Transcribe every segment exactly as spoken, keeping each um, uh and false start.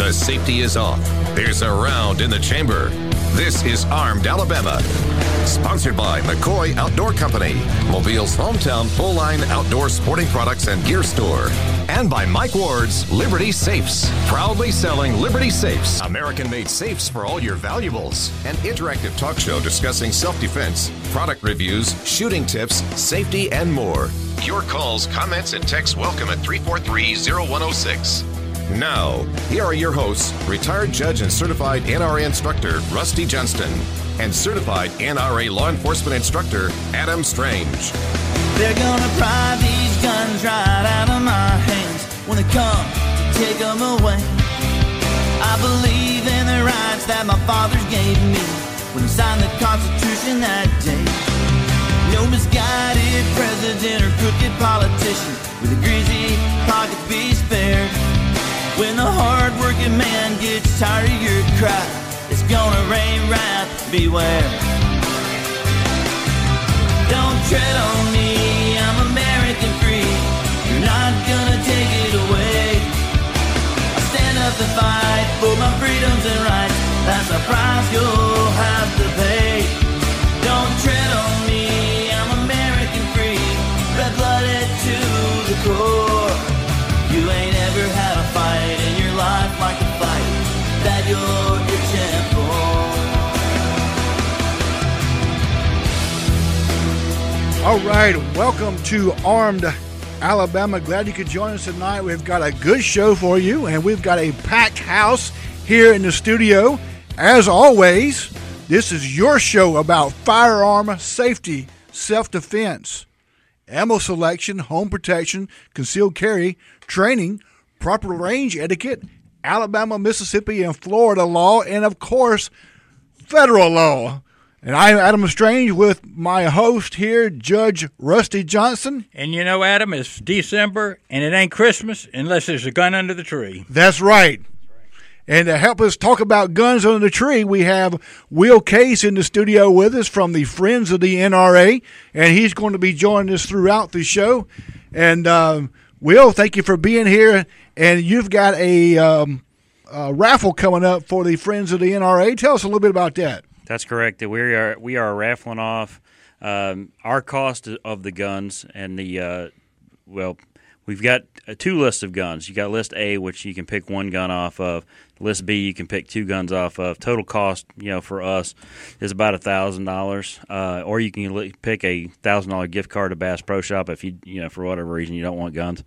because safety is off. There's a round in the chamber. This is Armed Alabama. Sponsored by McCoy Outdoor Company, Mobile's hometown full-line outdoor sporting products and gear store. And by Mike Ward's Liberty Safes, proudly selling Liberty Safes, American-made safes for all your valuables. An interactive talk show discussing self-defense, product reviews, shooting tips, safety, and more. Your calls, comments, and texts welcome at three four three, zero one zero six. Now, here are your hosts, retired judge and certified N R A instructor Rusty Johnston and certified N R A law enforcement instructor Adam Strange. They're gonna pry these guns right out of my hands when they come to take them away. I believe in the rights that my fathers gave me when they signed the Constitution that day. No misguided president or crooked politician with a greasy pocket be spared. When the hard-working man gets tired of your cry, it's gonna rain wrath, beware. Don't tread on me, I'm American free. You're not gonna take it away. I stand up and fight for my freedoms and rights. That's a price you'll have to pay. Don't tread on me, I'm American free. Red-blooded to the core. You ain't ever had a fight in your life like the fight that you're itching for. All right, welcome to Armed Alabama. Glad you could join us tonight. We've got a good show for you, and we've got a packed house here in the studio. As always, this is your show about firearm safety, self-defense, ammo selection, home protection, concealed carry, training, proper range etiquette, Alabama, Mississippi, and Florida law, and, of course, federal law. And I'm Adam Strange with my host here, Judge Rusty Johnson. And you know, Adam, it's December, and it ain't Christmas unless there's a gun under the tree. That's right. And to help us talk about guns under the tree, we have Will Case in the studio with us from the Friends of the N R A, and he's going to be joining us throughout the show. And um, Will, thank you for being here. And you've got a, um, a raffle coming up for the Friends of the N R A. Tell us a little bit about that. That's correct. We are we are raffling off um, our cost of the guns and the uh, well, we've got two lists of guns. You got list A, which you can pick one gun off of. List B, you can pick two guns off of. Total cost, you know, for us is about a thousand dollars. Uh, or you can pick a thousand dollar gift card to Bass Pro Shop if you you know for whatever reason you don't want guns.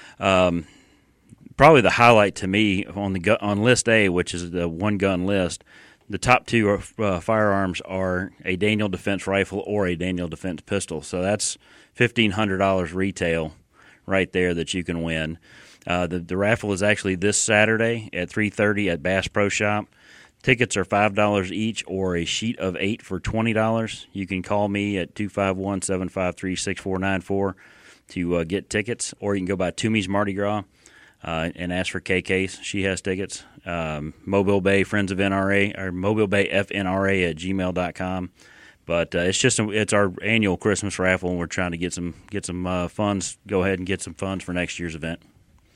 Um, probably the highlight to me on the gu- on list A, which is the one gun list. The top two are, uh, firearms are a Daniel Defense rifle or a Daniel Defense pistol. So that's fifteen hundred dollars retail right there that you can win. Uh, the, the raffle is actually this Saturday at three thirty at Bass Pro Shop. Tickets are five dollars each or a sheet of eight for twenty dollars. You can call me at two five one, seven five three, six four nine four to uh, get tickets, or you can go by Toomey's Mardi Gras uh, and ask for K Case. She has tickets. Um, Mobile Bay Friends of N R A or Mobile Bay F N R A at gmail dot com. But uh, it's just a, it's our annual Christmas raffle, and we're trying to get some get some uh, funds. Go ahead and get some funds for next year's event.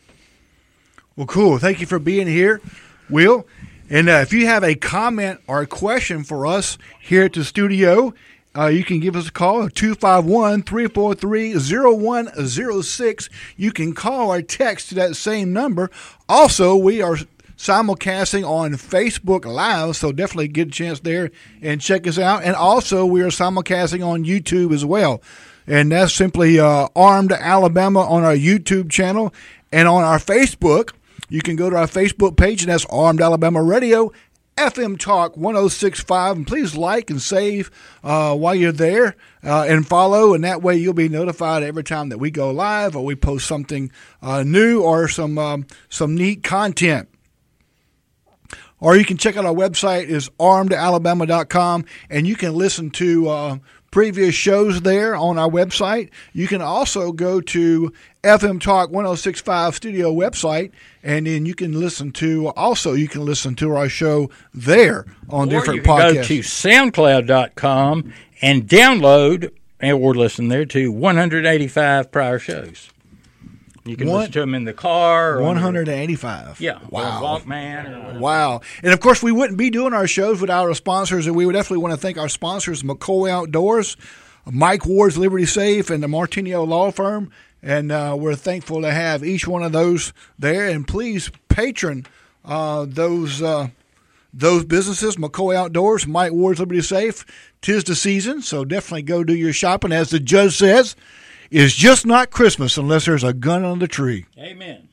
Well, cool. Thank you for being here, Will. And uh, if you have a comment or a question for us here at the studio, uh, you can give us a call at two five one, three four three, zero one zero six. You can call or text to that same number. Also, we are simulcasting on Facebook Live, so definitely get a chance there and check us out. And also, we are simulcasting on YouTube as well. And that's simply uh, Armed Alabama on our YouTube channel. And on our Facebook, you can go to our Facebook page, and that's Armed Alabama Radio, F M Talk one oh six point five. And please like and save uh, while you're there uh, and follow, and that way you'll be notified every time that we go live or we post something uh, new or some um, some neat content. Or you can check out our website is armed alabama dot com, and you can listen to uh, previous shows there on our website. You can also go to F M Talk one oh six point five studio website, and then you can listen to, also you can listen to our show there on or different you can podcasts. Go to soundcloud dot com and download, and or listen there to one hundred eighty-five prior shows. You can One- listen to them in the car. Or on one your- hundred eighty-five. Yeah. Wow. Or Walkman. Or whatever. Wow. And of course, we wouldn't be doing our shows without our sponsors, and we would definitely want to thank our sponsors, McCoy Outdoors, Mike Ward's Liberty Safe, and the Martinio Law Firm. And uh, we're thankful to have each one of those there. And please patron uh, those uh, those businesses, McCoy Outdoors, Mike Ward's Liberty Safe. 'Tis the season, so definitely go do your shopping. As the judge says, it's just not Christmas unless there's a gun on the tree. Amen.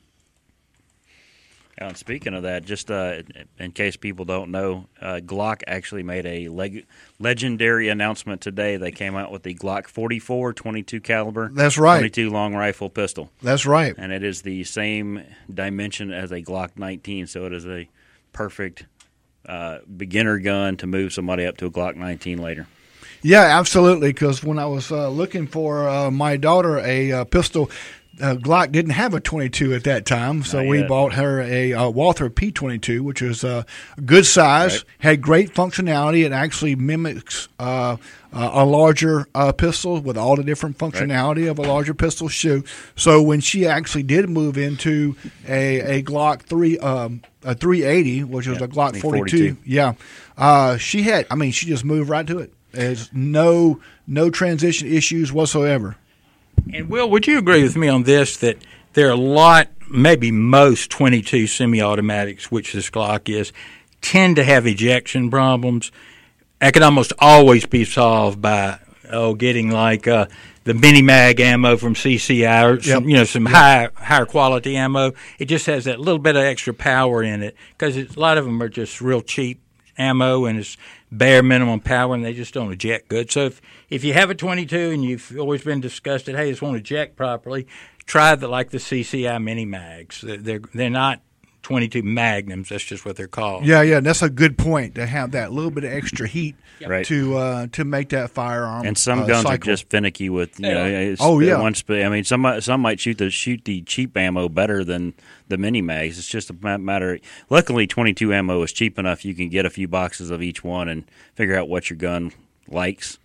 And speaking of that, just uh, in case people don't know, uh, Glock actually made a leg- legendary announcement today. They came out with the Glock forty-four twenty-two caliber. That's right. twenty-two long rifle pistol. That's right. And it is the same dimension as a Glock nineteen, so it is a perfect uh, beginner gun to move somebody up to a Glock nineteen later. Yeah, absolutely. Because when I was uh, looking for uh, my daughter a uh, pistol, uh, Glock didn't have a twenty-two at that time, so Not we yet. bought her a uh, Walther P twenty-two, which was uh, good size, Right. had great functionality. It actually mimics uh, uh, a larger uh, pistol with all the different functionality of a larger pistol shoot. So when she actually did move into a, a Glock three. Um, a three eighty, which was Yeah, a Glock I think forty-two. forty-two. Yeah, uh, she had. I mean, she just moved right to it. There's no no transition issues whatsoever. And Will, would you agree with me on this that there are a lot, maybe most twenty-two semi-automatics, which this Glock is, tend to have ejection problems? That can almost always be solved by oh getting like uh, the mini mag ammo from C C I or some, Yep. you know some high higher quality ammo. It just has that little bit of extra power in it because a lot of them are just real cheap ammo and it's bare minimum power and they just don't eject good. So if, if you have a twenty-two and you've always been disgusted, hey, this won't eject properly, try the like the C C I mini mags. They're they're, they're not twenty-two magnums. That's just what they're called. Yeah, yeah, that's a good point to have that little bit of extra heat Right. to uh, to make that firearm. And some uh, guns are cycle. just finicky with you They know. are. it's- Oh, yeah. One sp- I mean, some might- some might shoot the shoot the cheap ammo better than the mini mags. It's just a ma- matter. Luckily, twenty-two ammo is cheap enough. You can get a few boxes of each one and figure out what your gun likes.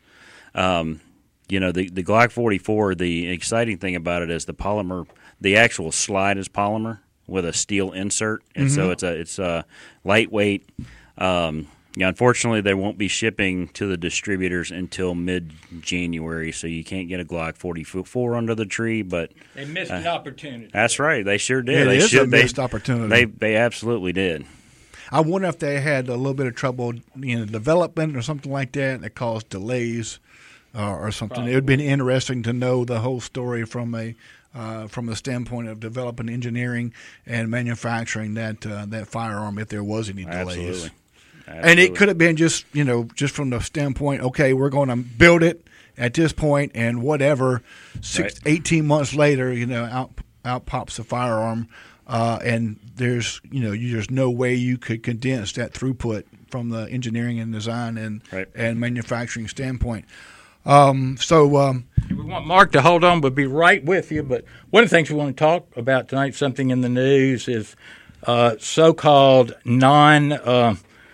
Um, you know, the the Glock forty-four. The exciting thing about it is the polymer. The actual slide is polymer with a steel insert, and so it's a it's a lightweight. Um, yeah, unfortunately, they won't be shipping to the distributors until mid-January, so you can't get a Glock forty-four under the tree. But They missed an opportunity. that's right, they sure did. It they is a should, they- missed opportunity. They they absolutely did. I wonder if they had a little bit of trouble in development or something like that that caused delays uh, or something. It would have been interesting to know the whole story from a uh, from the standpoint of developing engineering and manufacturing that uh, that firearm if there was any delays. Absolutely. And Absolutely. it could have been just, you know, just from the standpoint, okay, we're going to build it at this point and whatever, six, Right. eighteen months later, you know, out out pops the firearm. Uh, and there's, you know, you, there's no way you could condense that throughput from the engineering and design and Right. and manufacturing standpoint. Um, so, um, We want Mark to hold on, but be right with you. But one of the things we want to talk about tonight, something in the news, is uh, so-called non uh,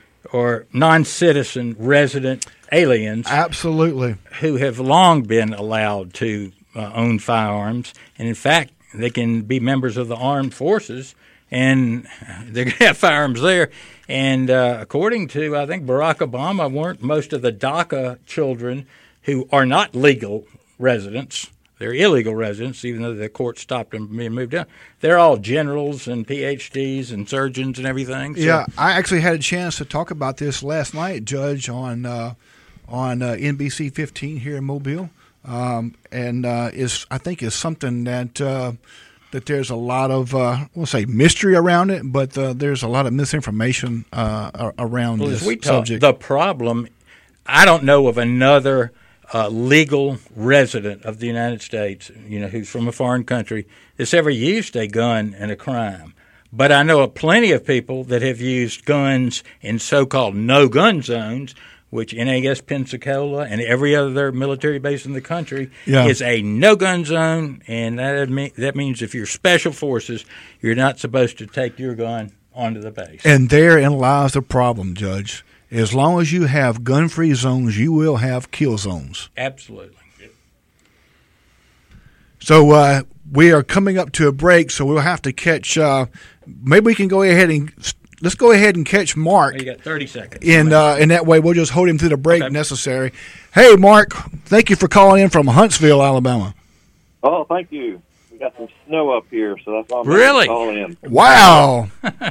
or non-citizen resident aliens absolutely. who have long been allowed to uh, own firearms, and in fact, they can be members of the armed forces, and they're going to have firearms there. And uh, according to, I think, Barack Obama, weren't most of the DACA children who are not legal residents, they're illegal residents, even though the court stopped them from being moved out. They're all generals and P H Ds and surgeons and everything. So, Yeah, I actually had a chance to talk about this last night, Judge, on uh, on uh, N B C fifteen here in Mobile, um, and uh, is I think is something that uh, that there's a lot of uh, we'll say mystery around it, but uh, there's a lot of misinformation uh, a- around Well, this as we talk, subject. the problem, I don't know of another uh, legal resident of the United States, you know, who's from a foreign country, that's ever used a gun in a crime. But I know of plenty of people that have used guns in so-called no-gun zones, which N A S Pensacola and every other military base in the country Yeah. is a no-gun zone, and that admi- that means if you're special forces, you're not supposed to take your gun onto the base. And therein lies the problem, Judge. As long as you have gun-free zones, you will have kill zones. Absolutely. So uh, we are coming up to a break, so we'll have to catch. Uh, maybe we can go ahead and let's go ahead and catch Mark. You got thirty seconds. And uh, in that way, we'll just hold him through the break okay. necessary. Hey, Mark, thank you for calling in from Huntsville, Alabama. Oh, thank you. We got some snow up here, so that's why I'm really calling in. Wow.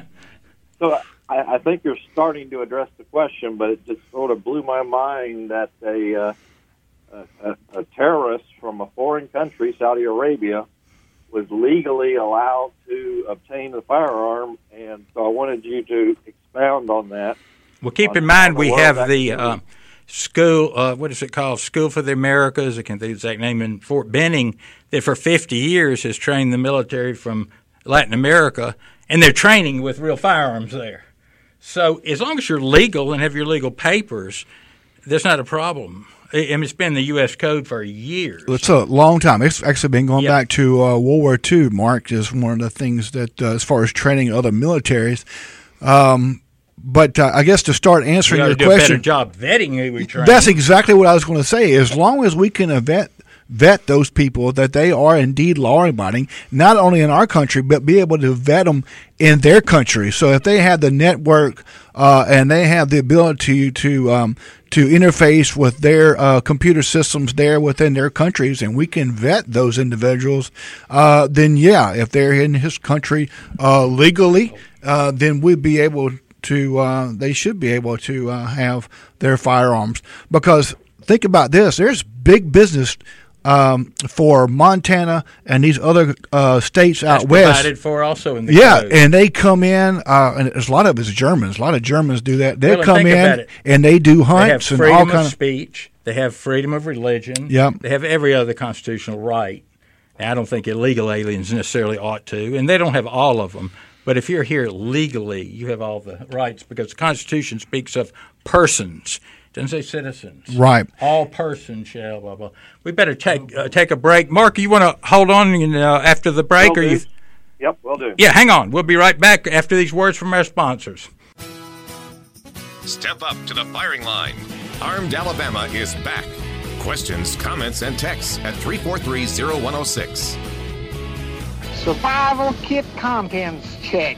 So I, I think you're starting to address the question, but it just sort of blew my mind that a, uh, a, a terrorist from a foreign country, Saudi Arabia, was legally allowed to obtain a firearm, and so I wanted you to expound on that. Well, keep on in mind the we world have the activity. uh, school, uh, what is it called, School for the Americas, I can't think of the exact name, in Fort Benning, that for fifty years has trained the military from Latin America, and they're training with real firearms there. So as long as you're legal and have your legal papers, there's not a problem. I mean, it's been the U S code for years. It's a long time. It's actually been going Yep. back to uh, World War Two, Mark, is one of the things that, uh, as far as training other militaries. Um, but uh, I guess to start We answering ought your to do question, a better job vetting who we train. that's exactly what I was going to say. As long as we can vet vet those people that they are indeed law-abiding, not only in our country, but be able to vet them in their country. So if they have the network uh, and they have the ability to um, to interface with their uh, computer systems there within their countries, and we can vet those individuals, uh, then yeah, if they're in his country uh, legally, uh, then we'd be able to, uh, they should be able to uh, have their firearms. Because think about this, there's big business Um, for Montana and these other uh, states That's out west. provided for also in the Yeah, code. and they come in, uh, and there's a lot of it's Germans. A lot of Germans do that. They Well, and come think about in it. and they do They have hunts and freedom all of kind of. speech. They have freedom of religion. Yep. They have every other constitutional right. Now, I don't think illegal aliens necessarily ought to, and they don't have all of them. But if you're here legally, you have all the rights because the Constitution speaks of persons. It doesn't say citizens. Right. All persons shall, blah, blah. We better take uh, take a break. Mark, you want to hold on and, uh, after the break? Will or do. you? Yep, will do. Yeah, hang on. We'll be right back after these words from our sponsors. Step up to the firing line. Armed Alabama is back. Questions, comments, and texts at three four three, zero one zero six. Survival kit contents check.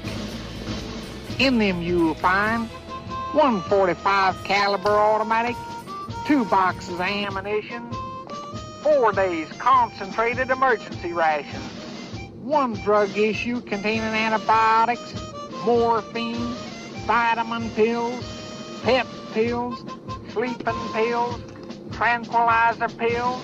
In them you'll find one forty-five caliber automatic, two boxes of ammunition, four days concentrated emergency rations, one drug issue containing antibiotics, morphine, vitamin pills, pep pills, sleeping pills, tranquilizer pills,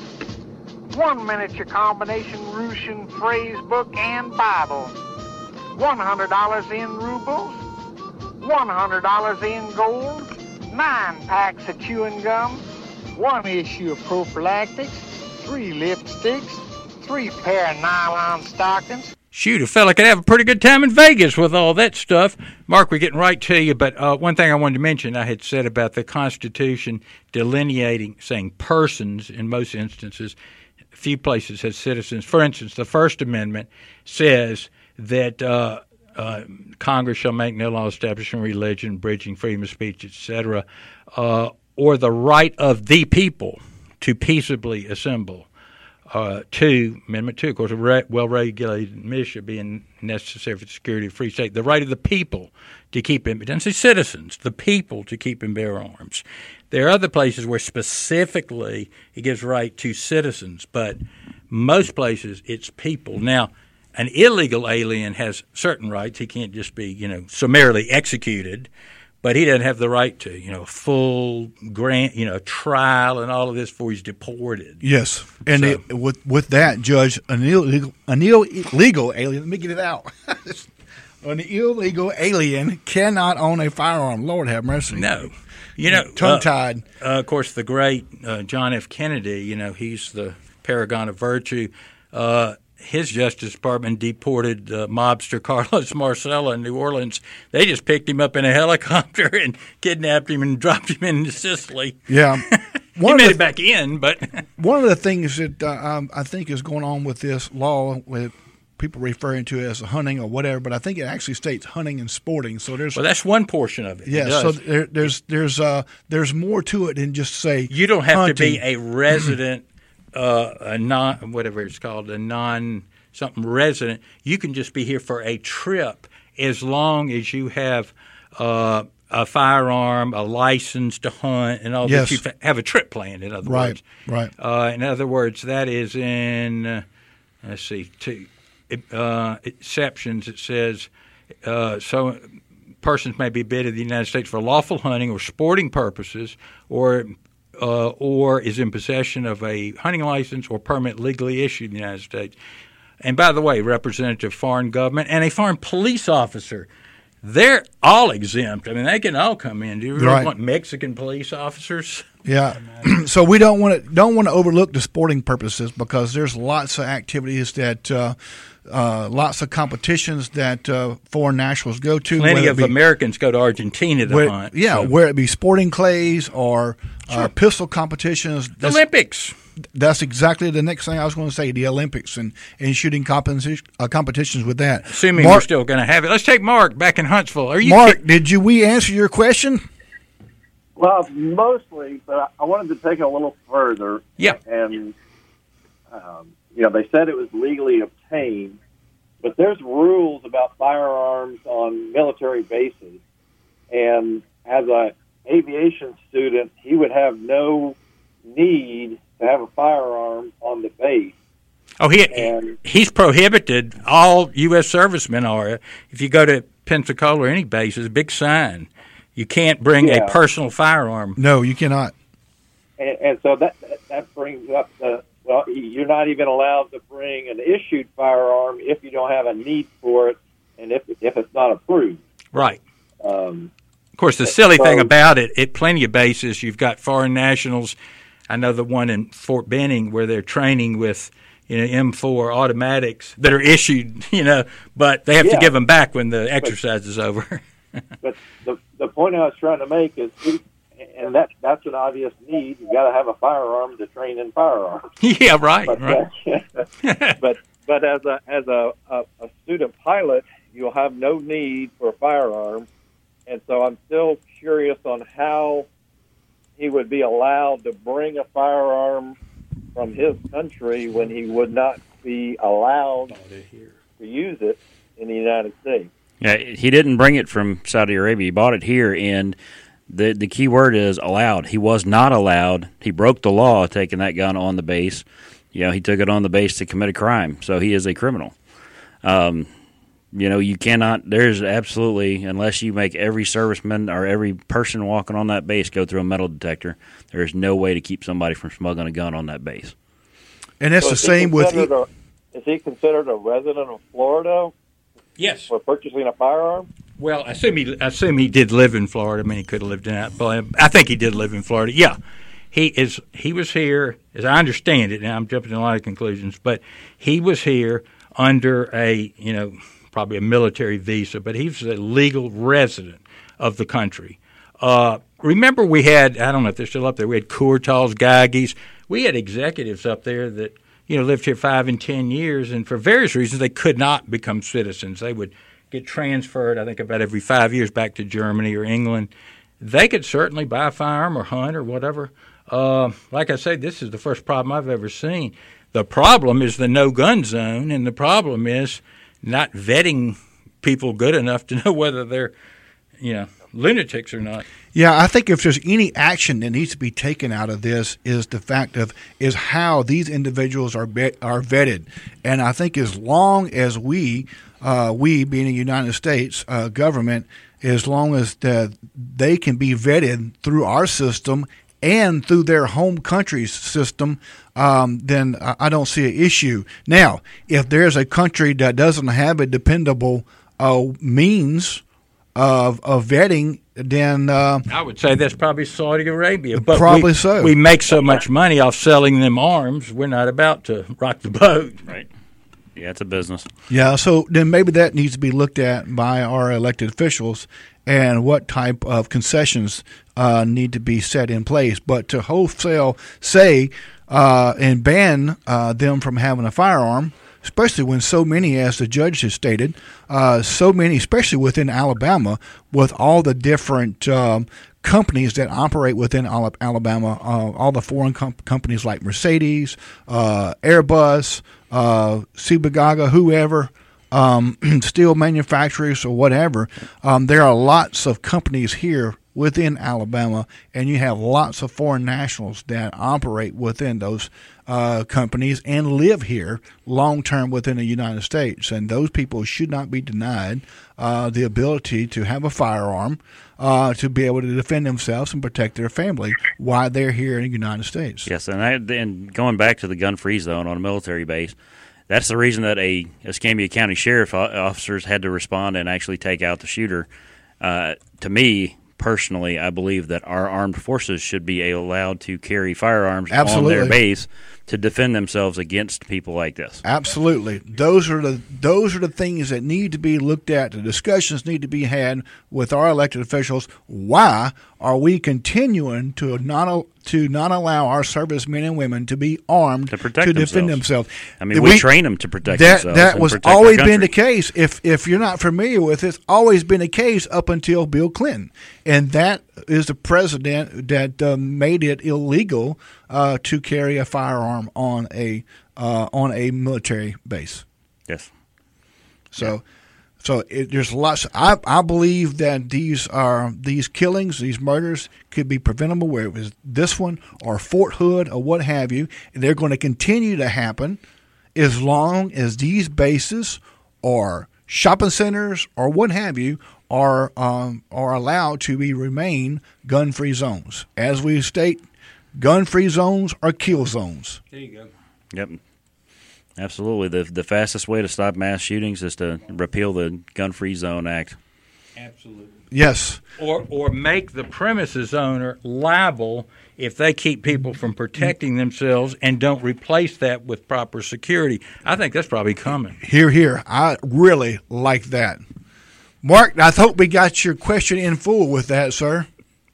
one miniature combination Russian phrase book and Bible, one hundred dollars in rubles, one hundred dollars in gold, nine packs of chewing gum, one issue of prophylactics, three lipsticks, three pair of nylon stockings. Shoot, a fella could have a pretty good time in Vegas with all that stuff. Mark, we're getting right to you, but uh, one thing I wanted to mention, I had said about the Constitution delineating, saying persons in most instances. A few places has citizens. For instance, the First Amendment says that uh, uh, Congress shall make no law establishing religion, bridging freedom of speech, et cetera, uh, or the right of the people to peaceably assemble. Uh, two, Amendment two, of course, a re- well-regulated militia being necessary for the security of a free state. The right of the people to keep and, it doesn't say citizens, the people to keep and bear arms. There are other places where specifically it gives right to citizens, but most places it's people. Now, an illegal alien has certain rights. He can't just be, you know, summarily executed, but he doesn't have the right to, you know, full grant, you know, trial and all of this before he's deported. Yes, and So- it, with with that, Judge, an illegal an illegal alien. Let me get it out. An illegal alien cannot own a firearm. Lord have mercy. No. You know, tongue-tied. Uh, uh, of course, the great uh, John F. Kennedy, you know, he's the paragon of virtue. Uh, his Justice Department deported uh, mobster Carlos Marcella in New Orleans. They just picked him up in a helicopter and kidnapped him and dropped him into Sicily. Yeah. He One made of it the- back in, but One of the things that uh, um, I think is going on with this law, with people referring to it as hunting or whatever, but I think it actually states hunting and sporting. So there's well, that's one portion of it. It yeah. So does. there, there's there's uh, there's more to it than just say You don't have hunting. to be a resident uh, a non whatever it's called, a non something resident, you can just be here for a trip as long as you have uh, a firearm, a license to hunt, and all Yes. that. You have a trip planned, in other Right, words. right. Uh, in other words, that is in, uh, let's see, two uh, exceptions. It says, uh, so persons may be bid in the United States for lawful hunting or sporting purposes, or uh, or is in possession of a hunting license or permit legally issued in the United States. And by the way, representative foreign government and a foreign police officer, they're all exempt. I mean, they can all come in. Do you really Right. want Mexican police officers? Yeah. So we don't want to don't want to overlook the sporting purposes, because there's lots of activities that uh, uh, lots of competitions that uh, foreign nationals go to. Plenty whether it of be- Americans go to Argentina to where- hunt. Yeah, so. where it be sporting clays or uh, pistol competitions. The That's, Olympics. that's exactly the next thing I was going to say. The Olympics and, and shooting competition, uh, competitions with that. Assuming Mark, we're still going to have it. Let's take Mark back in Huntsville. Are you Mark, ki- did you we answer your question? Well, mostly, but I wanted to take it a little further. Yeah. And, um, you know, they said it was legally obtained, but there's rules about firearms on military bases. And as a aviation student, he would have no need to have a firearm on the base. Oh, he And- he's prohibited. All U S servicemen are. If you go to Pensacola or any base, there's a big sign. You can't bring Yeah. a personal firearm. No, you cannot. And, and so that, that that brings up the well, you're not even allowed to bring an issued firearm if you don't have a need for it, and if if it's not approved. Right. Um, Of course, the silly thing So- about it, at plenty of bases, you've got foreign nationals. I know the one in Fort Benning where they're training with, you know, M four automatics that are issued, you know, but they have to Yeah. give them back when the exercise is over. but the the point I was trying to make is, and that that's an obvious need. You got to have a firearm to train in firearms. Yeah, right, But right. uh, but but as a as a, a, a student pilot, you'll have no need for a firearm, and so I'm still curious on how he would be allowed to bring a firearm from his country when he would not be allowed to use it in the United States. Yeah, he didn't bring it from Saudi Arabia. He bought it here, and the the key word is allowed. He was not allowed. He broke the law taking that gun on the base. You know, he took it on the base to commit a crime, so he is a criminal. Um, you know, you cannot, there's absolutely, unless you make every serviceman or every person walking on that base go through a metal detector, there is no way to keep somebody from smuggling a gun on that base. And that's So the is he same with. considered a- is he considered a resident of Florida Yes. for purchasing a firearm? Well, I assume he, I assume he did live in Florida. I mean, he could have lived in that, but I think he did live in Florida. Yeah, he is. He was here, as I understand it. Now I'm jumping to a lot of conclusions, but he was here under a, you know, probably a military visa, but he was a legal resident of the country. Uh, remember, we had, I don't know if they're still up there. We had Courtals, Gaggies. We had executives up there that, you know, lived here five and ten years, and for various reasons they could not become citizens. They would get transferred, I think, about every five years back to Germany or England. They could certainly buy a firearm or hunt or whatever. Uh, like I said, this is the first problem I've ever seen. The problem is the no-gun zone, and the problem is not vetting people good enough to know whether they're, you know, lunatics or not. Yeah, I think if there's any action that needs to be taken out of this is the fact of is how these individuals are vet, are vetted, and I think as long as we, uh, we being the United States uh, government, as long as the, they can be vetted through our system and through their home country's system, um, then I don't see an issue. Now, if there's a country that doesn't have a dependable uh, means of of vetting, then uh, I would say that's probably Saudi Arabia. But Probably we, so. We make so much money off selling them arms, we're not about to rock the boat. Right. Yeah, it's a business. yeah, so then maybe that needs to be looked at by our elected officials and what type of concessions uh, need to be set in place. But to wholesale say uh, and ban uh, them from having a firearm, especially when so many, as the judge has stated, uh, so many, especially within Alabama, with all the different um, companies that operate within Alabama, uh, all the foreign com- companies like Mercedes, uh, Airbus, uh, Sibagaga, whoever, um, steel manufacturers or whatever. Um, there are lots of companies here within Alabama, and you have lots of foreign nationals that operate within those uh, companies and live here long-term within the United States. And those people should not be denied uh, the ability to have a firearm uh, to be able to defend themselves and protect their family while they're here in the United States. Yes, and, I, and going back to the gun-free zone on a military base, that's the reason that a Escambia County Sheriff officers had to respond and actually take out the shooter. Uh, to me, personally, I believe that our armed forces should be allowed to carry firearms Absolutely. on their base to defend themselves against people like this. Absolutely. Those are the those are the things that need to be looked at. The discussions need to be had with our elected officials. Why are we continuing to not to not allow our servicemen and women to be armed to, protect to defend themselves. themselves? I mean, we, we train them to protect that, themselves. That and was protect our always country. been the case. If if you're not familiar with it, it's always been the case up until Bill Clinton, and that is the president that uh, made it illegal uh, to carry a firearm on a uh, on a military base. Yes. So. Yeah. So it, there's lots. I, I believe that these are these killings, these murders could be preventable. Where it was this one or Fort Hood or what have you, and they're going to continue to happen as long as these bases or shopping centers or what have you are um, are allowed to be remain gun-free zones. As we state, gun-free zones are kill zones. There you go. Yep. Absolutely. The the fastest way to stop mass shootings is to repeal the Gun-Free Zone Act. Absolutely. Yes. Or or make the premises owner liable if they keep people from protecting themselves and don't replace that with proper security. I think that's probably coming. Here, here. I really like that. Mark, I hope we got your question in full with that, sir.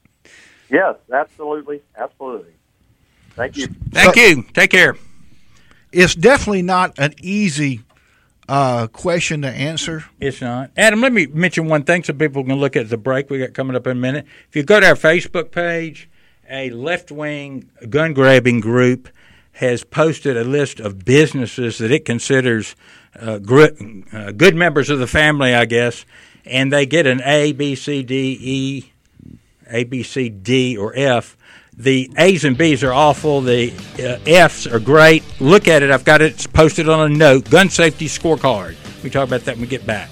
Yes, absolutely, absolutely. Thank you. Thank So- you. Take care. It's definitely not an easy uh, question to answer. It's not. Adam, let me mention one thing so people can look at the break we got coming up in a minute. If you go to our Facebook page, a left-wing gun-grabbing group has posted a list of businesses that it considers uh, gr- uh, good members of the family, I guess, and they get an A, B, C, D, E, A, B, C, D, or F. The A's and B's are awful. The uh, F's are great. Look at it. I've got it it's posted on a note. Gun safety scorecard. We talk about that when we get back.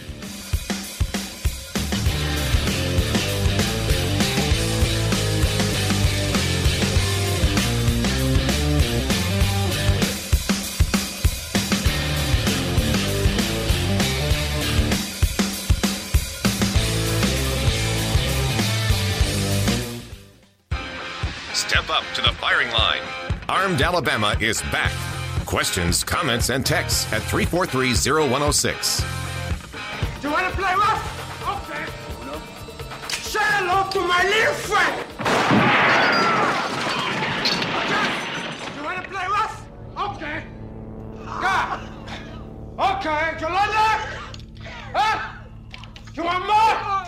Step up to the firing line. Armed Alabama is back. Questions, comments, and texts at three four three, zero one zero six. You want to play rough? Okay. Say hello to my little friend. Okay. You want to play rough? Okay. God. Okay. You like that? Huh? You want more?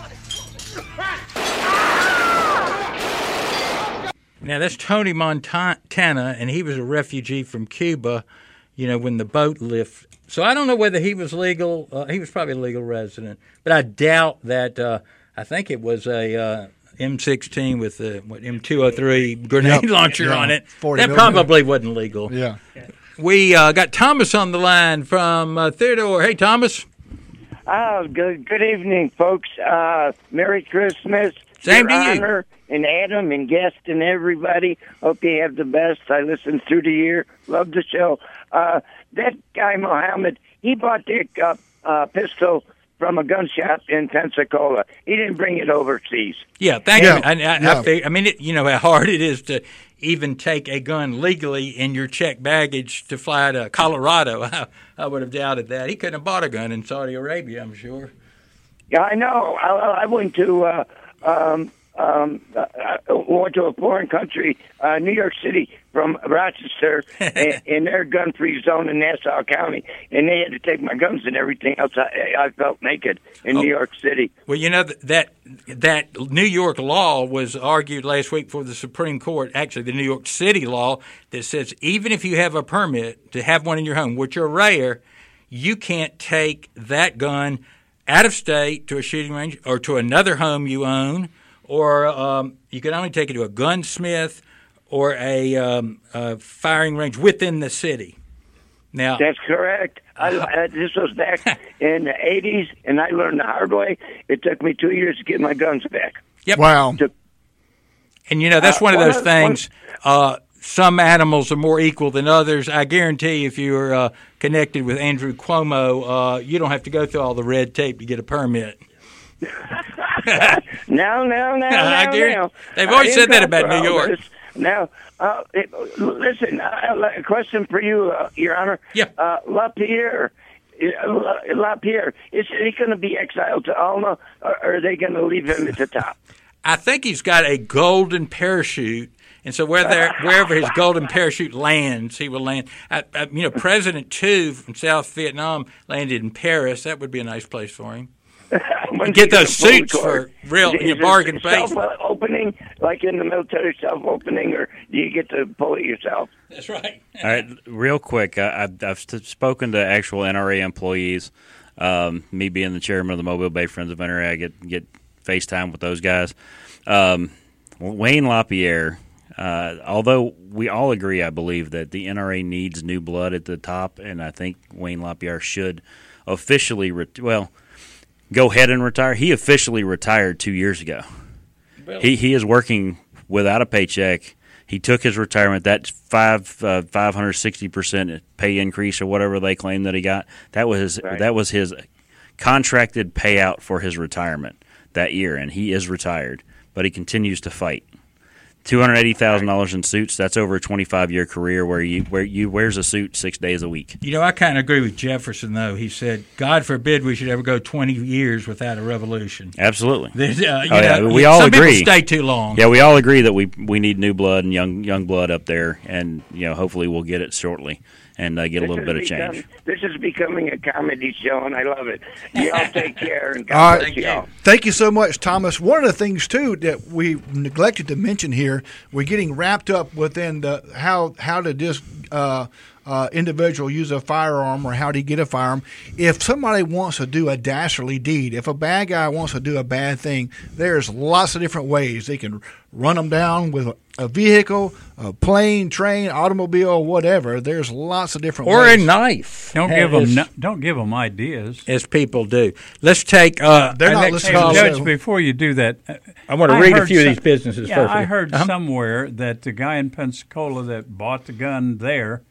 Now, that's Tony Montana, and he was a refugee from Cuba, you know, when the boat left. So I don't know whether he was legal. Uh, he was probably a legal resident. But I doubt that uh, – I think it was a uh, M sixteen with a what, M two oh three grenade Yep. launcher Yeah. on it. forty That millimeter. probably wasn't legal. Yeah. We uh, got Thomas on the line from uh, Theodore. Hey, Thomas. Oh, good good evening, folks. Uh, Merry Christmas. Same Your to you. Honor, and Adam and guest and everybody. Hope you have the best. I listen through the year. Love the show. Uh, that guy, Mohammed, he bought the uh, uh, pistol from a gun shop in Pensacola. He didn't bring it overseas. Yeah, thank Yeah. you. I, I, Yeah. I, fig- I mean, it, you know how hard it is to even take a gun legally in your checked baggage to fly to Colorado. I, I would have doubted that. He couldn't have bought a gun in Saudi Arabia, I'm sure. Yeah, I know. I, I went to uh, um, um, uh, went to a foreign country, uh, New York City, from Rochester, in, in their gun-free zone in Nassau County, and they had to take my guns and everything else. I, I felt naked in Oh. New York City. Well, you know that that New York law was argued last week for the Supreme Court. Actually, the New York City law that says even if you have a permit to have one in your home, which are rare, you can't take that gun out of state to a shooting range or to another home you own, or um, you can only take it to a gunsmith or a, um, a firing range within the city. Now, That's correct. I, I, this was back in the eighties, and I learned the hard way. It took me two years to get my guns back. Yep. Wow. To, And, you know, that's Uh, one of one those of- things. Uh, some animals are more equal than others. I guarantee if you're uh, connected with Andrew Cuomo, uh, you don't have to go through all the red tape to get a permit. now, now, now, I now, guarantee- now. they've I always didn't said that go about for New all York. this. Now, uh, it, listen, uh, a question for you, uh, Your Honor. Yeah. Uh, LaPierre, uh, LaPierre, is he going to be exiled to Alma, or are they going to leave him at the top? I think he's got a golden parachute, and so whether, wherever his golden parachute lands, he will land. I, I, you know, President Tu from South Vietnam landed in Paris. That would be a nice place for him. When's Get he those gonna pull the suits cord? for real, Is it- you know, is it bargain basement. self-opening, like in the military, self-opening, or do you get to pull it yourself? That's right. All right, real quick, I, I've, I've st- spoken to actual N R A employees. Um, me being the chairman of the Mobile Bay Friends of N R A, I get get FaceTime with those guys. Um, Wayne LaPierre, uh, although we all agree, I believe, that the N R A needs new blood at the top, and I think Wayne LaPierre should officially, re- well, go ahead and retire. He officially retired two years ago. He he is working without a paycheck. He took his retirement. That five uh, five hundred sixty percent pay increase or whatever they claim that he got. That was his, Right. that was his contracted payout for his retirement that year, and he is retired. But he continues to fight. Two hundred eighty thousand dollars in suits. That's over a twenty-five year career where you where you wears a suit six days a week. You know, I kind of agree with Jefferson, though. He said, God forbid we should ever go twenty years without a revolution. Absolutely. There's, uh, you Oh, yeah, know, we all some agree. people stay too long. Yeah, we all agree that we we need new blood and young young blood up there, and you know hopefully we'll get it shortly and uh, get a This little is bit of become- change. This is becoming a comedy show, and I love it. You all take care, and God All right. bless Thank you you. all. Thank you so much, Thomas. One of the things too that we neglected to mention here, we're getting wrapped up within the how how to just uh, uh, individual use a firearm or how to get a firearm. If somebody wants to do a dastardly deed, if a bad guy wants to do a bad thing, there's lots of different ways they can run them down with a vehicle, a plane, train, automobile, whatever. There's lots of different Or ways. a knife. Don't give as, them don't give them ideas. as people do. Let's take uh, They're our not next listening Hey, to call. the Judge, show. before you do that, I want to I read a heard few of some- these businesses Yeah, first. I heard Uh-huh. somewhere that the guy in Pensacola that bought the gun there,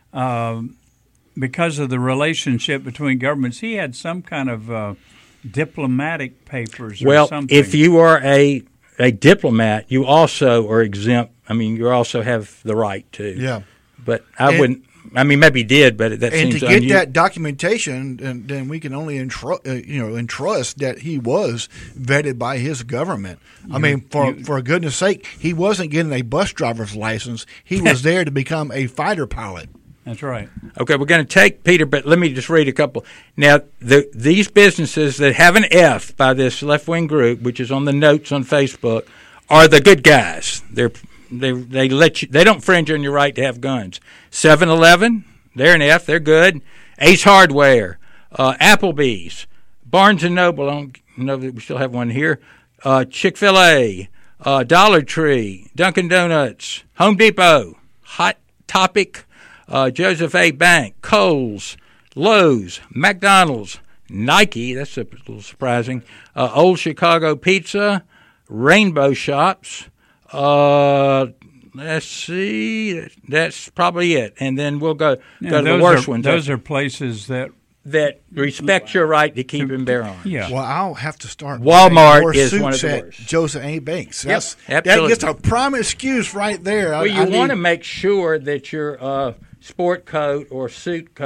um, because of the relationship between governments, he had some kind of uh, diplomatic papers or Well, something. if you are a a diplomat, you also are exempt. I mean, you also have the right to. Yeah. But I And- wouldn't. I mean, maybe he did, but that And seems to get unu- that documentation, then, then we can only entru- uh, you know entrust that he was vetted by his government. I mean, for for goodness sake, he wasn't getting a bus driver's license. He was there to become a fighter pilot. That's right. Okay, we're going to take Peter, but let me just read a couple. Now, the, these businesses that have an F by this left-wing group, which is on the notes on Facebook, are the good guys. They're they they let you. They don't infringe on your right to have guns. seven eleven, they're an F. They're good. Ace Hardware, uh, Applebee's, Barnes and Noble. I don't know that we still have one here. Uh, Chick-fil-A, uh, Dollar Tree, Dunkin' Donuts, Home Depot, Hot Topic. Uh, Joseph A. Bank, Kohl's, Lowe's, McDonald's, Nike, that's a little surprising, uh, Old Chicago Pizza, Rainbow Shops, uh, let's see, that's probably it. And then we'll go, Yeah, go to the those worst are, ones Those are places that, that respect your right to keep and bear arms. yeah. Well, I'll have to start. Walmart buying more is suits one of the at worst. Joseph A. Banks. Yep, That's, that absolutely. gets a prime excuse right there. Well, you want to make sure that your uh, sport coat or suit coat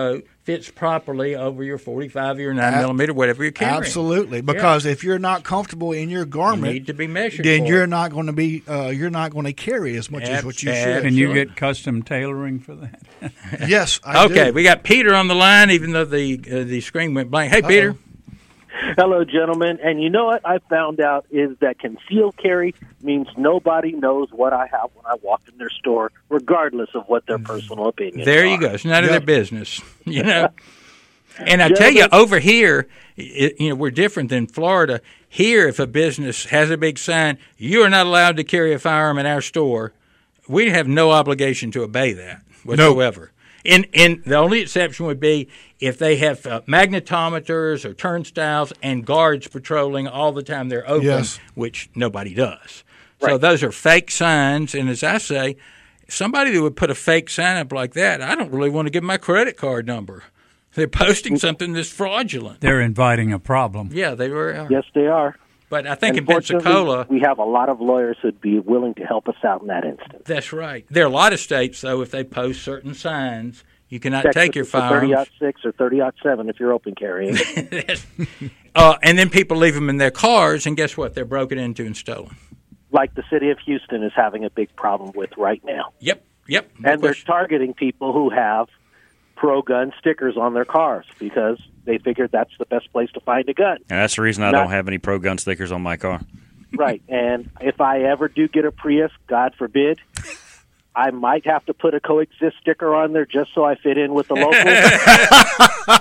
fits properly over your forty-five or your nine millimeter, whatever you're carrying. Absolutely, because yeah. if you're not comfortable in your garment, you need to be measured. Then for you're it. not going to be uh, you're not going to carry as much Ab- as what you ab- should. Can you get custom tailoring for that? Yes. I okay, do. we got Peter on the line, even though the uh, the screen went blank. Hey, Uh-oh. Peter. Hello, gentlemen. And you know what I found out is that concealed carry means nobody knows what I have when I walk in their store, regardless of what their personal opinions There are. you go. It's none of Yep. their business, you know. And I tell you, over here, it, you know, we're different than Florida. Here, if a business has a big sign, you are not allowed to carry a firearm in our store, we have no obligation to obey that whatsoever. In in the only exception would be if they have uh, magnetometers or turnstiles and guards patrolling all the time they're open, Yes. which nobody does. So Right. those are fake signs, and as I say, somebody that would put a fake sign up like that, I don't really want to give them my credit card number. They're posting something that's fraudulent. They're inviting a problem. Yeah, they were. Yes, they are. But I think in Unfortunately, Pensacola, we have a lot of lawyers who'd be willing to help us out in that instance. that's right. There are a lot of states, though, if they post certain signs, you cannot Texas, take your it's a thirty firearms. ought six or thirty ought seven if you're open carrying. uh, and then people leave them in their cars, and guess what? They're broken into and stolen. Like the city of Houston is having a big problem with right now. Yep, yep. no And they're question. targeting people who have pro-gun stickers on their cars because they figured that's the best place to find a gun. And that's the reason I Not- don't have any pro gun stickers on my car. Right. And if I ever do get a Prius, God forbid, I might have to put a coexist sticker on there just so I fit in with the locals.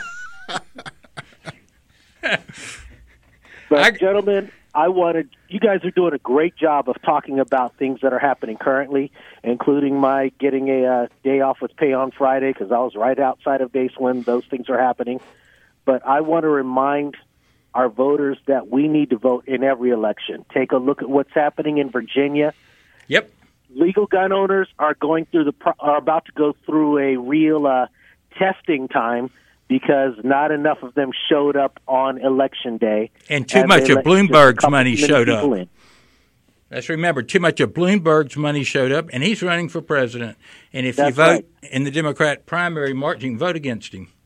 But, I- gentlemen, I wanted you guys are doing a great job of talking about things that are happening currently, including my getting a uh, day off with pay on Friday because I was right outside of base when those things are happening. But I want to remind our voters that we need to vote in every election. Take a look at what's happening in Virginia. Yep. Legal gun owners are going through the pro- are about to go through a real uh, testing time because not enough of them showed up on election day, And too much they of let just a Bloomberg's couple money many showed up. people in. Let's remember, too much of Bloomberg's money showed up, and he's running for president. And if you That's vote right. in the Democrat primary, Mark, you can vote against him.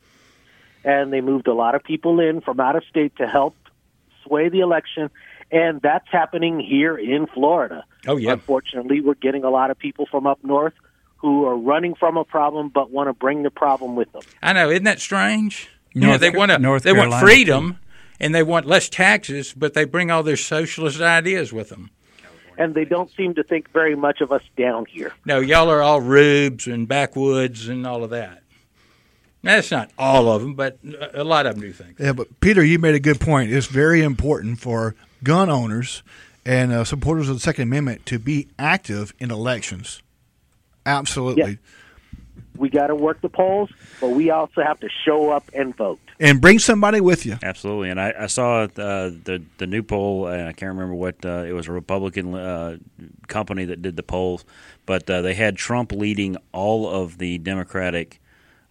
And they moved a lot of people in from out of state to help sway the election, and that's happening here in Florida. Oh, yeah. Unfortunately, we're getting a lot of people from up north who are running from a problem but want to bring the problem with them. I know, isn't that strange? You know, North they Ca- want to, North they want Carolina, freedom, and they want less taxes, but they bring all their socialist ideas with them. And they don't seem to think very much of us down here. No, y'all are all rubes and backwoods and all of that. Now, that's not all of them, but a lot of them do think. Yeah, but Peter, you made a good point. It's very important for gun owners and uh, supporters of the Second Amendment to be active in elections. Absolutely. Yeah. We got to work the polls, but we also have to show up and vote. And bring somebody with you. Absolutely, and I, I saw uh, the the new poll. And I can't remember what uh, it was. A Republican uh, company that did the polls, but uh, they had Trump leading all of the Democratic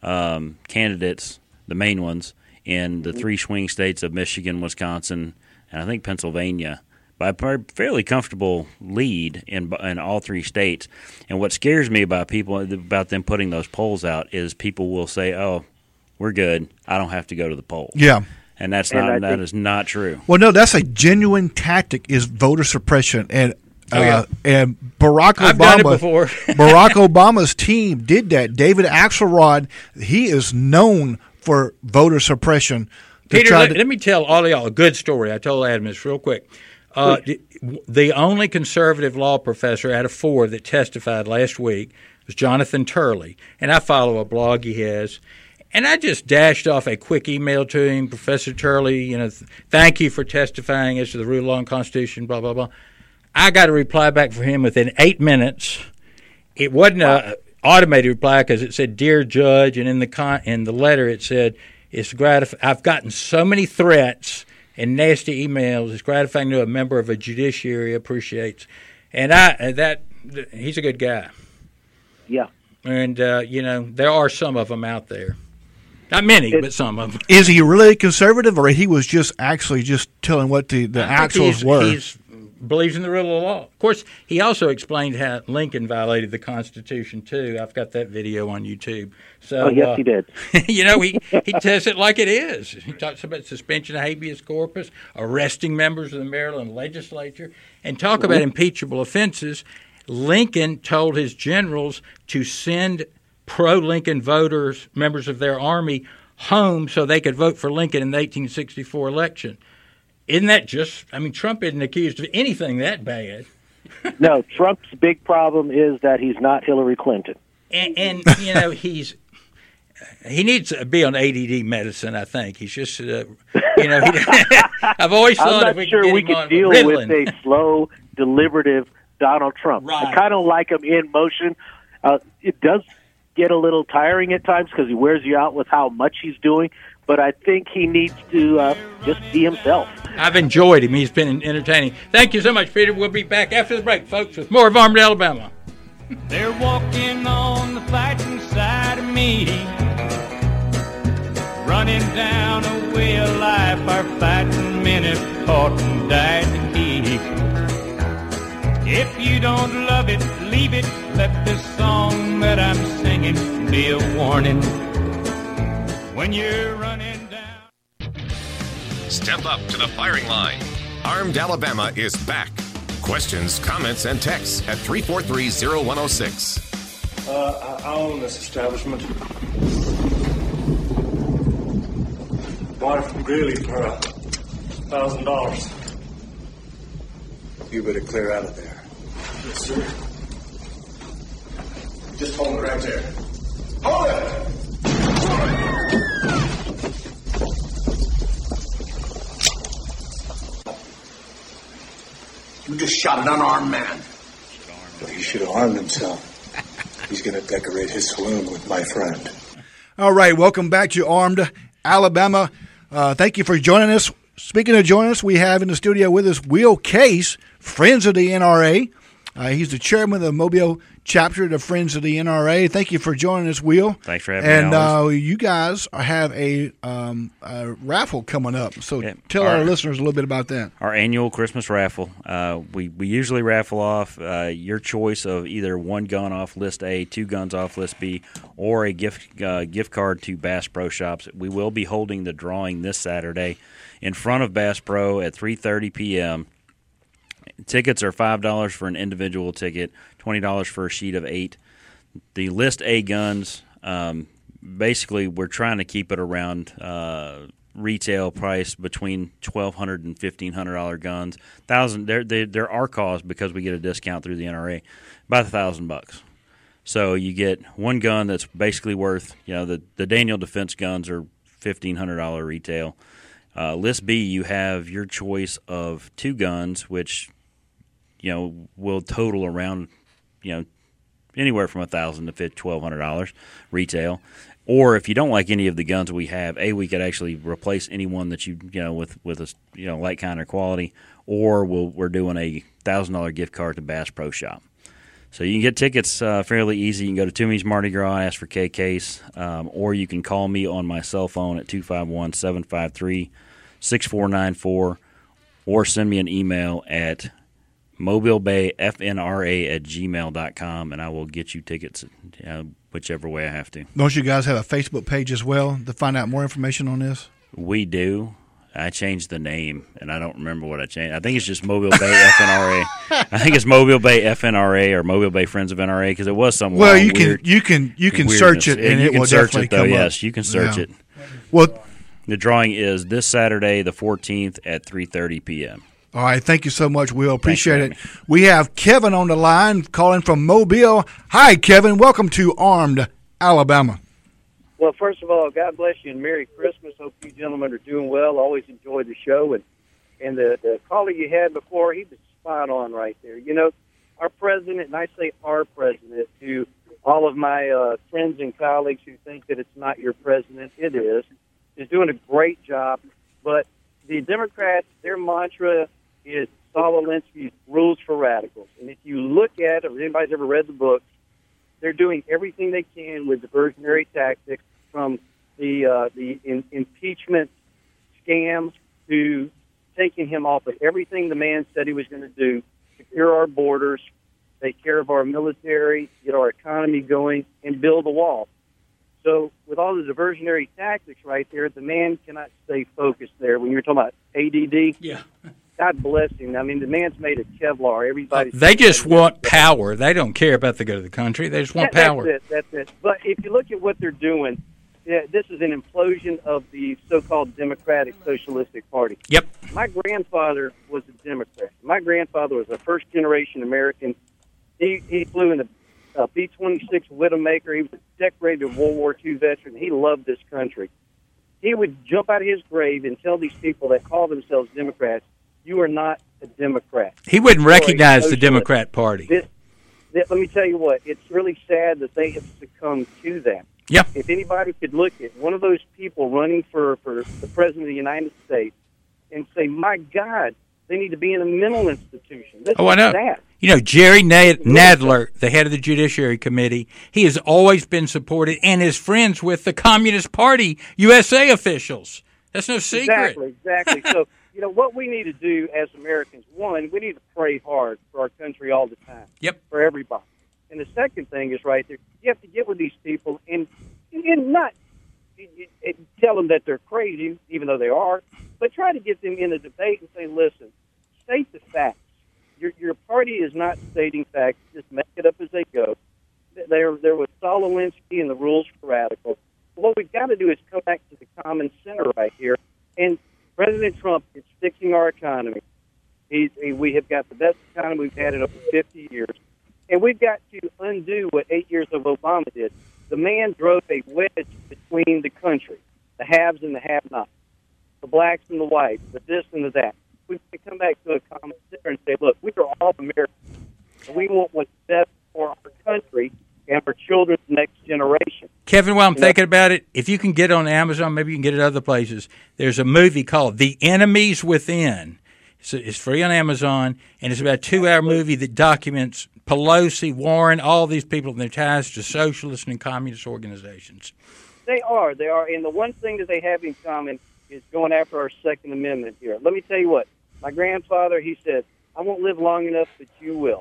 um, candidates, the main ones, in the three swing states of Michigan, Wisconsin, and I think Pennsylvania, by a fairly comfortable lead in in all three states. And what scares me about people about them putting those polls out is people will say, "Oh, we're good. I don't have to go to the polls." Yeah. And that's And not I that think- is not true. Well, no, that's a genuine tactic is voter suppression. And Oh, yeah. uh, and Barack I've Obama, done it before. Barack Obama's team did that. David Axelrod, he is known for voter suppression. to Peter, try let, to- let me tell all of y'all a good story. I told Adam this real quick. Uh, the, the only conservative law professor out of four that testified last week was Jonathan Turley, and I follow a blog he has. And I just dashed off a quick email to him, Professor Turley, you know, th- thank you for testifying as to the rule of law and Constitution, blah, blah, blah. I got a reply back from him within eight minutes. It wasn't an automated reply because it said, "Dear Judge," and in the con- in the letter it said, "It's gratif- I've gotten so many threats and nasty emails. It's gratifying to know a member of a judiciary appreciates." And I that he's a good guy. Yeah. And uh, you know, there are some of them out there. Not many, It- but some of them. Is he really conservative, or he was just actually just telling what the, the I think actuals he's, were? He's believes in the rule of law. Of course, he also explained how Lincoln violated the Constitution, too. I've got that video on YouTube. So, oh, yes, uh, he did. you know, he, he tells it like it is. He talks about suspension of habeas corpus, arresting members of the Maryland legislature, and talk about impeachable offenses. Lincoln told his generals to send pro-Lincoln voters, members of their army, home so they could vote for Lincoln in the eighteen sixty-four election. Isn't that just, I mean, Trump isn't accused of anything that bad. No, Trump's big problem is that he's not Hillary Clinton. And, and you know, he's, he needs to be on A D D medicine, I think. He's just, uh, you know, he, I've always thought I'm if not we sure could get we him could on deal Ritalin. with a slow, deliberative Donald Trump. Right. I kind of like him in motion. Uh, it does get a little tiring at times because he wears you out with how much he's doing, but I think he needs to uh, just be himself. I've enjoyed him. He's been entertaining. Thank you so much, Peter. We'll be back after the break, folks, with more of Armed Alabama. They're walking on the fighting side of me, running down a way of life our fighting men have fought and died to keep. If you don't love it, leave it. Let this song that I'm singing be a warning when you're running down. Step up to the firing line. Armed Alabama is back. Questions, comments, and texts at three four three, zero one zero six. Uh, I own this establishment. Bought it from Greeley for a thousand dollars. You better clear out of there. Yes, sir. Just hold it right there. Hold it! You just shot an unarmed man. Well, he should have armed himself. He's going to decorate his saloon with my friend. All right, welcome back to Armed Alabama. Uh, thank you for joining us. Speaking of joining us, we have in the studio with us Will Case, Friends of the N R A. Uh, he's the chairman of the Mobile chapter of the Friends of the N R A. Thank you for joining us, Will. Thanks for having and, me. And uh, you guys have a, um, a raffle coming up. So yeah, tell our, our listeners a little bit about that. Our annual Christmas raffle. Uh, we, we usually raffle off uh, your choice of either one gun off List A, two guns off List B, or a gift uh, gift card to Bass Pro Shops. We will be holding the drawing this Saturday in front of Bass Pro at three thirty p.m. Tickets are five dollars for an individual ticket, twenty dollars for a sheet of eight. The List A guns, um, basically we're trying to keep it around uh, retail price between twelve hundred dollars and fifteen hundred dollars guns. Thousand, they're, they're, they're our cost because we get a discount through the N R A, about a thousand bucks. So you get one gun that's basically worth, you know, the, the Daniel Defense guns are fifteen hundred dollars retail. Uh, List B, you have your choice of two guns, which you know, will total around, you know, anywhere from a thousand to twelve hundred dollars retail. Or if you don't like any of the guns we have, a we could actually replace any one that you you know with with a you know like kind or quality. Or we'll, we're doing a thousand dollar gift card to Bass Pro Shop. So you can get tickets uh, fairly easy. You can go to Toomey's Mardi Gras, ask for K Case, um, or you can call me on my cell phone at two five one, seven five three, six four nine four, or send me an email at Mobile Bay F N R A at gmail dot com, and I will get you tickets uh, whichever way I have to. Don't you guys have a Facebook page as well to find out more information on this? We do. I changed the name, and I don't remember what I changed. I think it's just Mobile Bay F N R A. I think it's Mobile Bay F N R A or Mobile Bay Friends of N R A because it was some well, long, you can weird you can you can weirdness. search it and you it can will search definitely it though. come Yes, up. you can search Yeah. it. Well, the drawing is this Saturday, the fourteenth, at three thirty p.m. All right, thank you so much, Will. Appreciate it. me. We have Kevin on the line calling from Mobile. Hi, Kevin. Welcome to Armed Alabama. Well, first of all, God bless you and Merry Christmas. Hope you gentlemen are doing well. Always enjoy the show. And, and the, the caller you had before, he was spot on right there. You know, our president, and I say our president to all of my uh, friends and colleagues who think that it's not your president, it is, is doing a great job. But the Democrats, their mantra is Saul Alinsky's Rules for Radicals. And if you look at it, or anybody's ever read the book, they're doing everything they can with diversionary tactics, from the uh, the in, impeachment scams to taking him off of everything the man said he was going to do, secure our borders, take care of our military, get our economy going, and build a wall. So with all the diversionary tactics right there, the man cannot stay focused there. When you're talking about A D D, yeah. God bless him. I mean, the man's made of Kevlar. Everybody. They just want power. They don't care about the good of the country. They just want that, power. That's it. That's it. But if you look at what they're doing, yeah, this is an implosion of the so-called Democratic Socialistic Party. Yep. My grandfather was a Democrat. My grandfather was a first-generation American. He he flew in the uh, B twenty-six Widowmaker. He was a decorated World War Two veteran. He loved this country. He would jump out of his grave and tell these people that call themselves Democrats, "You are not a Democrat." He wouldn't You are a recognize the socialist. Democrat Party. This, this, let me tell you what, it's really sad that they have succumbed to that. Yeah. If anybody could look at one of those people running for, for the President of the United States and say, my God, they need to be in a mental institution. This Oh, I is know. sad. You know, Jerry Nad- Nadler, the head of the Judiciary Committee, he has always been supported and is friends with the Communist Party U S A officials. That's no secret. Exactly, exactly. So, you know, what we need to do as Americans, one, we need to pray hard for our country all the time. Yep. For everybody. And the second thing is right there, you have to get with these people and, and not and tell them that they're crazy, even though they are, but try to get them in a debate and say, listen, state the facts. Your your party is not stating facts. Just make it up as they go. There, there was Saul Alinsky and the rules for radical. What we've got to do is come back to the common center right here. And President Trump is fixing our economy. He's, he, we have got the best economy we've had in over fifty years. And we've got to undo what eight years of Obama did. The man drove a wedge between the country, the haves and the have-nots, the blacks and the whites, the this and the that. We've got to come back to a common center and say, look, we are all Americans, and we want what's best for our country and for children's next generation. Kevin, while I'm You know? thinking about it, if you can get it on Amazon, maybe you can get it other places. There's a movie called The Enemies Within. It's, it's free on Amazon, and it's about a two-hour movie that documents Pelosi, Warren, all these people and their ties to socialist and communist organizations. They are. They are. And the one thing that they have in common is going after our Second Amendment here. Let me tell you what. My grandfather, he said, I won't live long enough, but you will.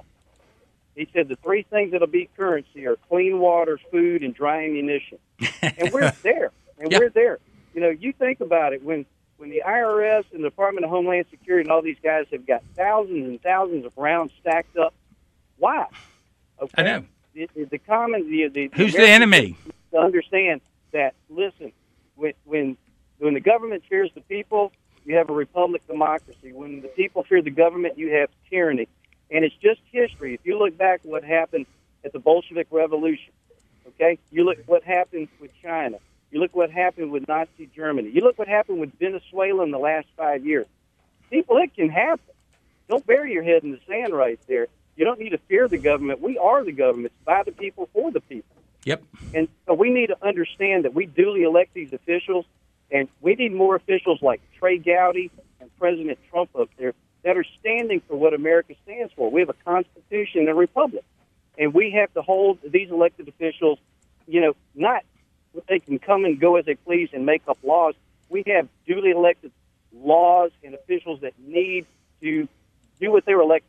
He said the three things that'll be currency are clean water, food, and dry ammunition. And we're there. And Yeah. we're there. You know, you think about it. When when the I R S and the Department of Homeland Security and all these guys have got thousands and thousands of rounds stacked up, why? Okay? I know. The, the, the common... The, the, Who's the American enemy? to understand that, listen, when, when when the government fears the people, you have a republic democracy. When the people fear the government, you have tyranny. And it's just history. If you look back at what happened at the Bolshevik Revolution, okay, you look at what happened with China. You look what happened with Nazi Germany. You look what happened with Venezuela in the last five years. People, it can happen. Don't bury your head in the sand right there. You don't need to fear the government. We are the government, by the people, for the people. Yep. And so we need to understand that we duly elect these officials, and we need more officials like Trey Gowdy and President Trump up there that are standing for what America stands for. We have a Constitution and a republic, and we have to hold these elected officials, you know, not that they can come and go as they please and make up laws. We have duly elected laws and officials that need to do what they were elected.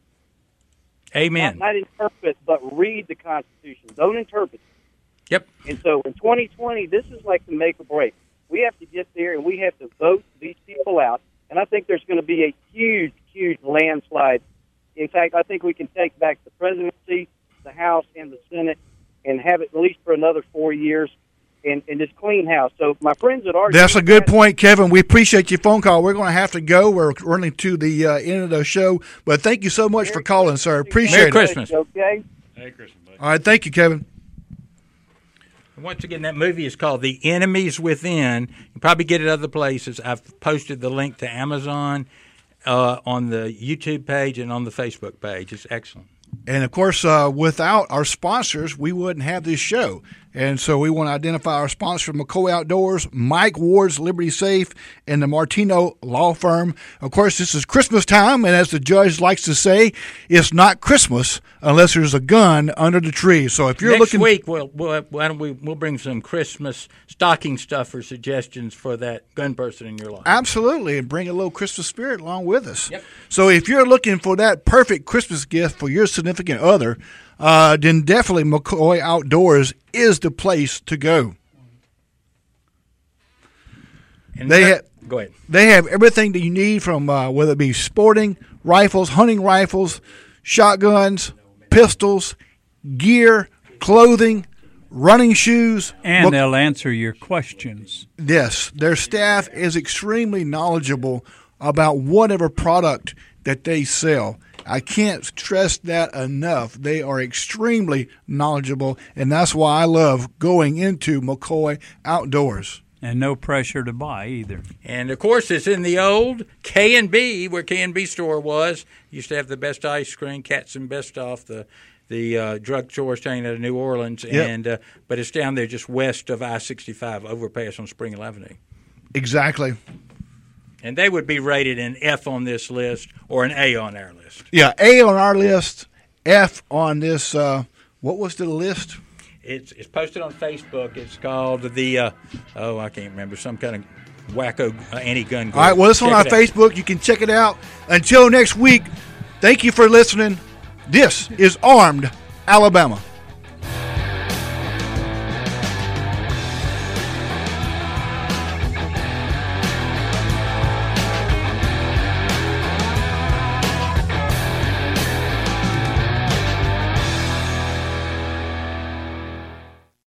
Amen. Not, not interpret, but read the Constitution. Don't interpret it. Yep. And so in twenty twenty, this is like the make or break. We have to get there, and we have to vote these people out. And I think there's going to be a huge, huge landslide. In fact, I think we can take back the presidency, the House, and the Senate, and have it at least for another four years, and, and just clean house. So my friends at our That's a good point, Kevin. We appreciate your phone call. We're going to have to go. We're running to the uh, end of the show. But thank you so much Merry for calling, sir. Appreciate Merry it. Christmas. Okay. Merry Christmas, buddy. All right. Thank you, Kevin. Once again, that movie is called The Enemies Within. You probably get it other places. I've posted the link to Amazon uh, on the YouTube page and on the Facebook page. It's excellent. And, of course, uh, without our sponsors, we wouldn't have this show. And so we want to identify our sponsor, McCoy Outdoors, Mike Ward's Liberty Safe, and the Martino Law Firm. Of course, this is Christmas time, and as the judge likes to say, it's not Christmas unless there's a gun under the tree. So if you're Next looking... week, we'll, we'll, why don't we, we'll bring some Christmas stocking stuffer suggestions for that gun person in your life. Absolutely, and bring a little Christmas spirit along with us. Yep. So if you're looking for that perfect Christmas gift for your significant other, uh, then definitely McCoy Outdoors is the place to go. And they that, have go ahead. They have everything that you need from uh, whether it be sporting rifles, hunting rifles, shotguns, pistols, gear, clothing, running shoes. And Mc- they'll answer your questions. Yes, their staff is extremely knowledgeable about whatever product that they sell. I can't stress that enough. They are extremely knowledgeable, and that's why I love going into McCoy Outdoors. And no pressure to buy either. And, of course, it's in the old K and B, where K and B store was. Used to have the best ice cream, Cats and Best Off, the the uh, drugstore chain out of New Orleans. Yep. and uh, But it's down there just west of I sixty-five, overpass on Spring Avenue. Exactly. And they would be rated an F on this list or an A on our list. Yeah, A on our list, F on this. Uh, what was the list? It's it's posted on Facebook. It's called the, uh, oh, I can't remember, some kind of wacko uh, anti-gun group. All right, well, it's on our Check it out. Facebook. You can check it out. Until next week, thank you for listening. This is Armed Alabama.